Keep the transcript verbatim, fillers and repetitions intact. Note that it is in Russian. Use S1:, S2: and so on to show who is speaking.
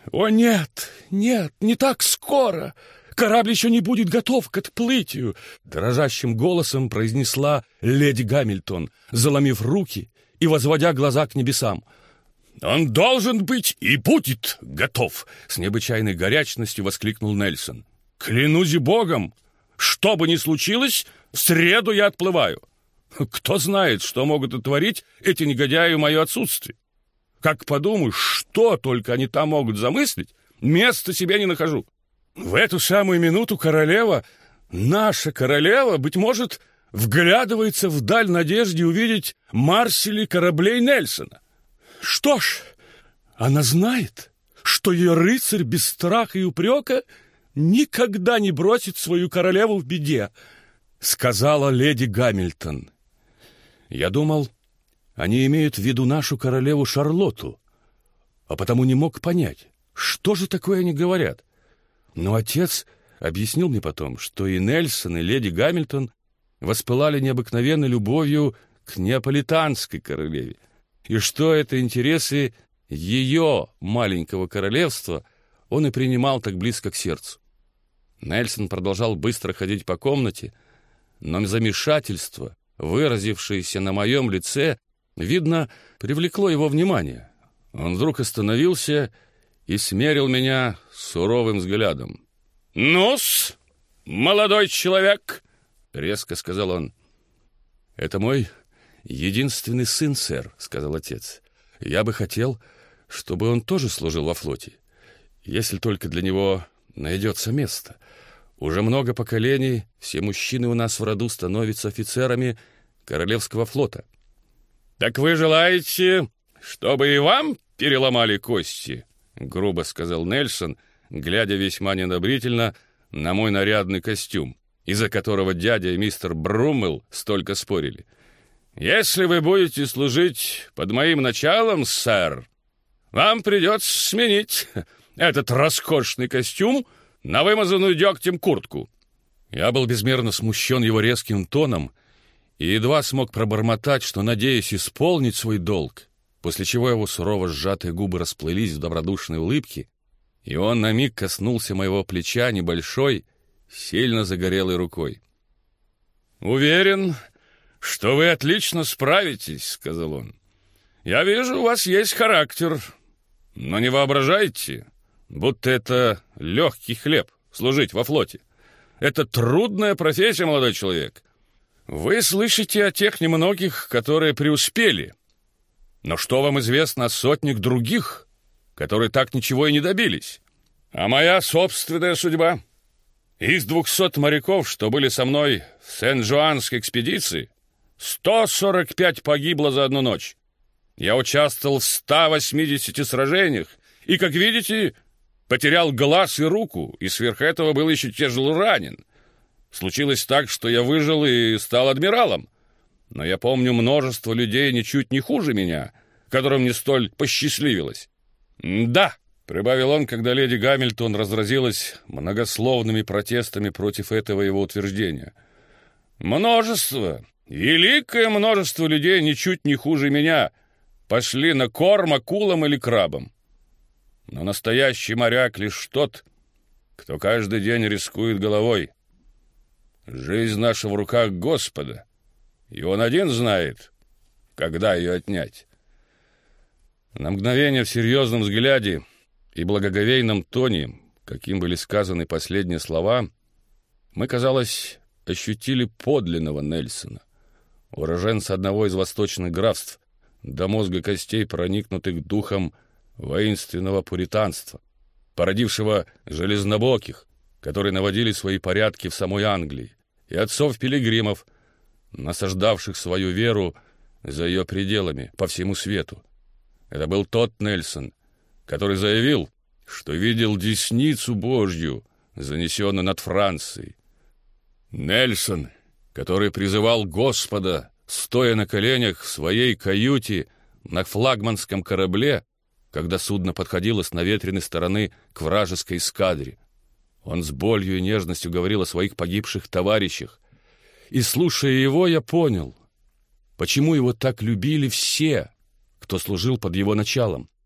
S1: О, нет, нет, не так скоро! Корабль еще не будет готов к отплытию!» Дрожащим голосом произнесла леди Гамильтон, заломив руки и возводя глаза к небесам. «Он должен быть и будет готов!» С необычайной горячностью воскликнул Нельсон. «Клянусь Богом, что бы ни случилось, в среду я отплываю. Кто знает, что могут утворить эти негодяи в мое отсутствие. Как подумаю, что только они там могут замыслить, места себе не нахожу. В эту самую минуту королева, наша королева, быть может, вглядывается вдаль в надежде увидеть Марсели кораблей Нельсона. Что ж, она знает, что ее рыцарь без страха и упрека никогда не бросит свою королеву в беде», — сказала леди Гамильтон. Я думал, они имеют в виду нашу королеву Шарлотту, а потому не мог понять, что же такое они говорят. Но отец объяснил мне потом, что и Нельсон, и леди Гамильтон воспылали необыкновенной любовью к неаполитанской королеве, и что это интересы ее маленького королевства он и принимал так близко к сердцу. Нельсон продолжал быстро ходить по комнате, но замешательство, выразившееся на моем лице, видно, привлекло его внимание. Он вдруг остановился и смерил меня суровым взглядом. «Ну-с, молодой человек!» — резко сказал он. «Это мой единственный сын, сэр», — сказал отец. «Я бы хотел, чтобы он тоже служил во флоте, если только для него найдется место. Уже много поколений все мужчины у нас в роду становятся офицерами Королевского флота». «Так вы желаете, чтобы и вам переломали кости?» — грубо сказал Нельсон, глядя весьма неодобрительно на мой нарядный костюм, из-за которого дядя и мистер Бруммелл столько спорили. «Если вы будете служить под моим началом, сэр, вам придется сменить этот роскошный костюм на вымазанную дегтем куртку». Я был безмерно смущен его резким тоном и едва смог пробормотать, что надеюсь исполнить свой долг, после чего его сурово сжатые губы расплылись в добродушной улыбке, и он на миг коснулся моего плеча небольшой, сильно загорелой рукой. «Уверен, что вы отлично справитесь», — сказал он. «Я вижу, у вас есть характер, но не воображайте, будто это легкий хлеб — служить во флоте. Это трудная профессия, молодой человек. Вы слышите о тех немногих, которые преуспели. Но что вам известно о сотнях других, которые так ничего и не добились? А моя собственная судьба? Из двухсот моряков, что были со мной в Сен-Жуанской экспедиции, сто сорок пять погибло за одну ночь. Я участвовал в ста восьмидесяти сражениях и, как видите, потерял глаз и руку, и сверх этого был еще тяжело ранен. Случилось так, что я выжил и стал адмиралом. Но я помню множество людей ничуть не хуже меня, которым не столь посчастливилось. «Да», — прибавил он, когда леди Гамильтон разразилась многословными протестами против этого его утверждения, «множество, великое множество людей ничуть не хуже меня пошли на корм акулам или крабам. Но настоящий моряк лишь тот, кто каждый день рискует головой. Жизнь наша в руках Господа, и Он один знает, когда ее отнять». На мгновение в серьезном взгляде и благоговейном тоне, каким были сказаны последние слова, мы, казалось, ощутили подлинного Нельсона, уроженца одного из восточных графств, до мозга костей проникнутых духом воинственного пуританства, породившего железнобоких, которые наводили свои порядки в самой Англии, и отцов-пилигримов, насаждавших свою веру за ее пределами по всему свету. Это был тот Нельсон, который заявил, что видел десницу Божью, занесенную над Францией. Нельсон, который призывал Господа, стоя на коленях в своей каюте на флагманском корабле, когда судно подходило с наветренной стороны к вражеской эскадре. Он с болью и нежностью говорил о своих погибших товарищах. И, слушая его, я понял, почему его так любили все, кто служил под его началом.